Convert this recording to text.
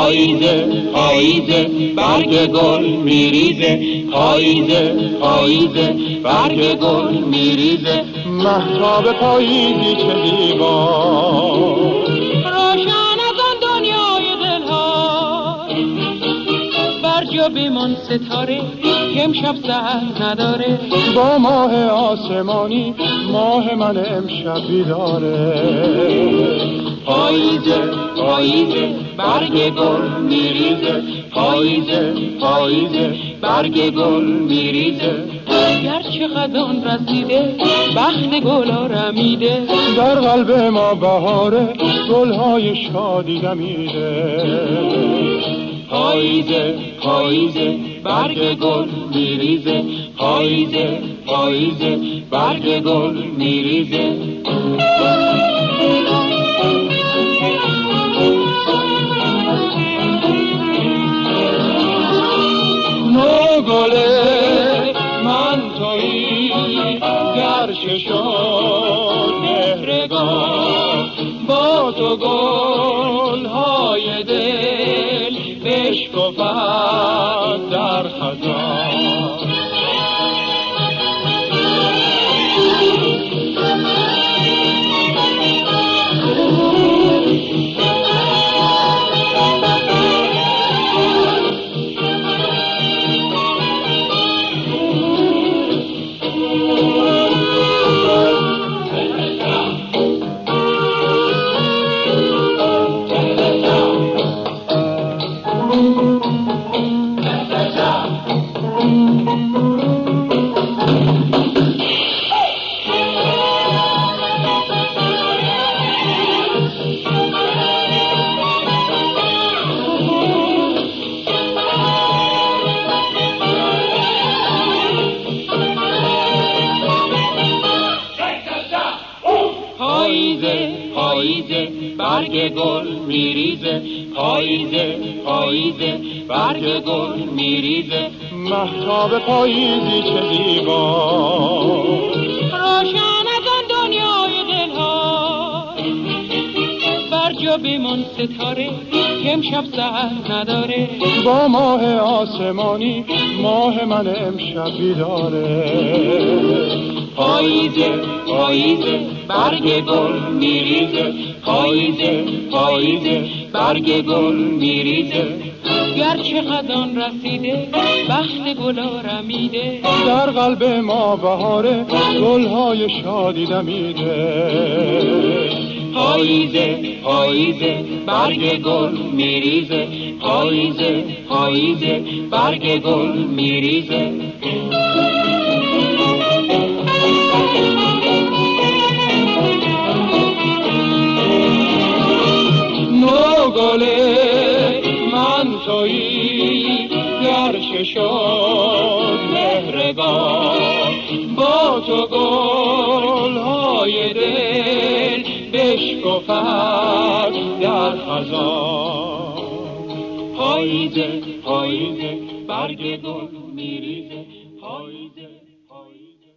پاییزه پاییزه برگ گل میریزه، پاییزه پاییزه برگ گل میریزه. مهتاب پاییزی چه زیبا، روشن از آن دنیای دلها، برجا بمان ستاره که امشب سحر نداره. با ماه آسمانی ماه من امشب بیداره. پاییزه پاییزه برگ گل میریزه، پاییزه پاییزه برگ گل میریزه. گرچه خزان رسیده بخت گلا رمیده، در قلب ما بهاره گلهای شادی دمیده. پاییزه پاییزه برگ گل میریزه، پاییزه پاییزه برگ گل میریزه. نو گله من تویی گرچه شد مهرگان، با تو گلهای دل بشکفد در خزان. پاییزه پاییزه برگ گل میریزه، پاییزه پاییزه برگ گل میریزه. مهتاب پاییزی چه زیبا، روشن از آن دنیای دلها، برجا بمان ستاره که امشب سحر نداره. با ماه آسمانی ماه من امشب بیداره. پاییزه پاییزه برگ گل میریزه، پاییزه پاییزه برگ گل میریزه. گرچه خزان رسیده بخت گلا رمیده، در قلب ما بهاره گلهای شادی دمیده. پاییزه پاییزه برگ گل میریزه، پاییزه پاییزه برگ گل میریزه. نو گله من تویی گرچه شد مهرگان، با تو گلهای دل بشکفد در خزان. پاییزه پاییزه برگ گل